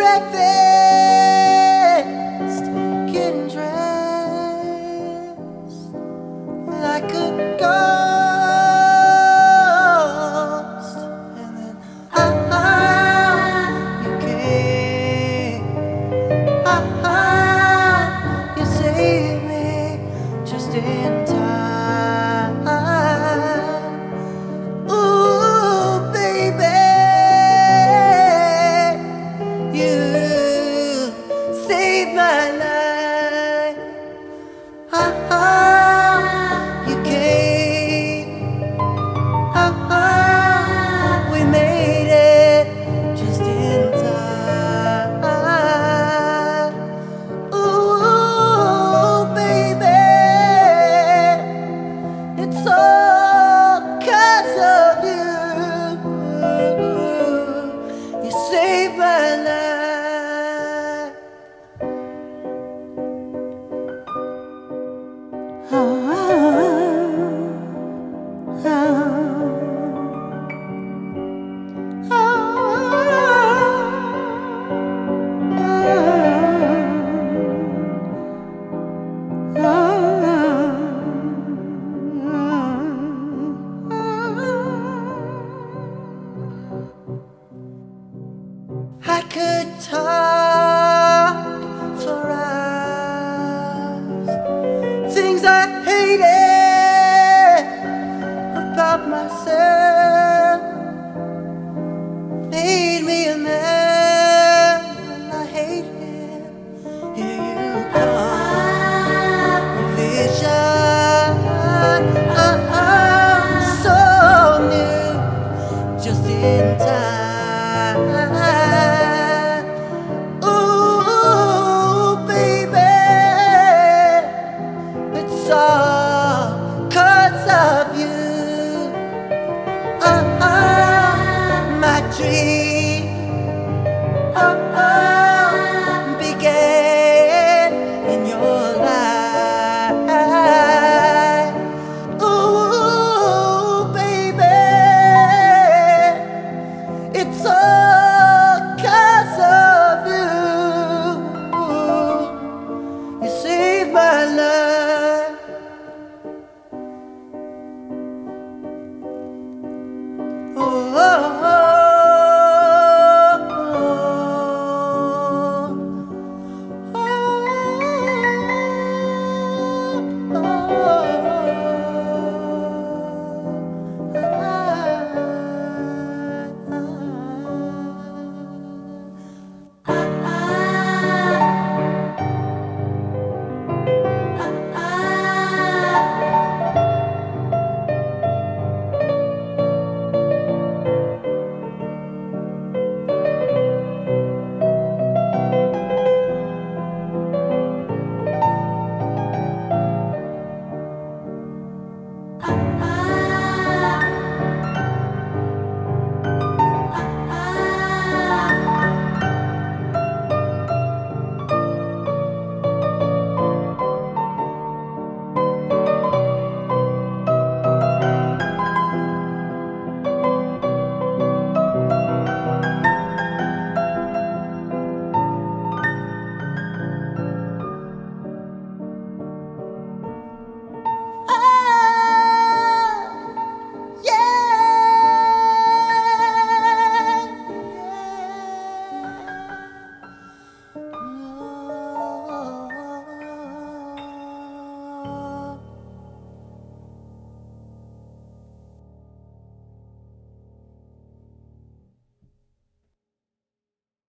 breakfast, getting dressed like a ghost, and then you came, you saved me just in time. Ooh, baby, you saved my life. You came, we made it just in time. Ooh, baby, it's all 'cause of you. You saved my life. I could talk for hours, things I hated about myself.